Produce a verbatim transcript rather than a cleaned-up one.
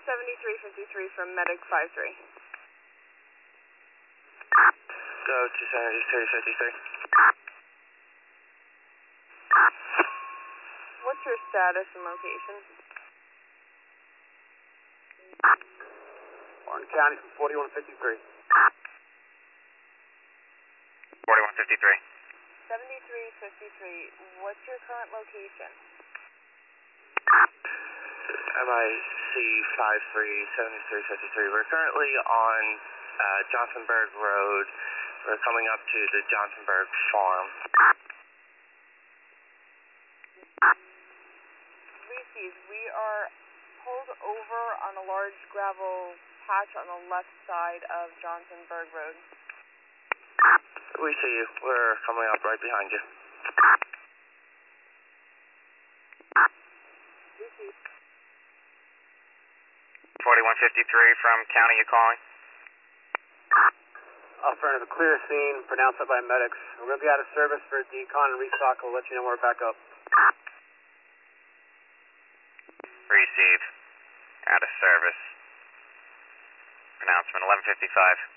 seventy-three fifty-three from Medic five three. Go to seventy-three fifty-three. What's your status and location? Orange County from forty-one fifty-three. forty-one fifty-three. seventy-three fifty-three, what's your current location? M I C five three seventy-three fifty-three. We're currently on uh, Johnsonburg Road. We're coming up to the Johnsonburg Farm. Receive, we are pulled over on a large gravel patch on the left side of Johnsonburg Road. We see you. We're coming up right behind you. forty-one fifty-three from county, you calling? Affirmative, clear scene, pronounced up by medics. We're going to be out of service for decon and restock. We'll let you know when we're back up. Receive. Out of service. Pronouncement eleven fifty-five.